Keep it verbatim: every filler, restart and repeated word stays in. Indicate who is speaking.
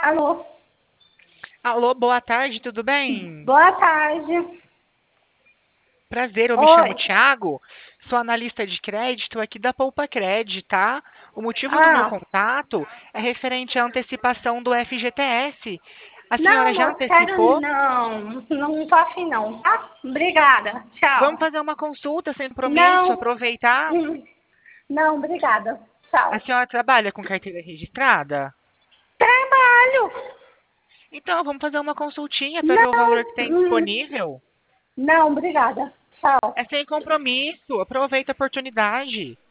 Speaker 1: Alô,
Speaker 2: Alô, boa tarde, tudo bem?
Speaker 1: boa tarde.
Speaker 2: Prazer, eu me chamo
Speaker 1: Oi.
Speaker 2: Thiago, sou analista de crédito aqui da Poupa Cred, tá? O motivo do meu
Speaker 1: Ah,
Speaker 2: contato é referente à antecipação do F G T S. A senhora
Speaker 1: não,
Speaker 2: já
Speaker 1: moço, quero
Speaker 2: antecipou?
Speaker 1: não. Não tô afim não, tá? Obrigada.
Speaker 2: Vamos
Speaker 1: Tchau.
Speaker 2: fazer uma consulta sem compromisso,
Speaker 1: Não,
Speaker 2: aproveitar.
Speaker 1: hum, não, obrigada.
Speaker 2: A
Speaker 1: Tchau.
Speaker 2: senhora trabalha com carteira registrada?
Speaker 1: Trabalho.
Speaker 2: Então, vamos fazer uma consultinha para ver o
Speaker 1: Não,
Speaker 2: valor que tem
Speaker 1: hum,
Speaker 2: disponível.
Speaker 1: não, obrigada. Tchau.
Speaker 2: É sem compromisso, aproveita a oportunidade.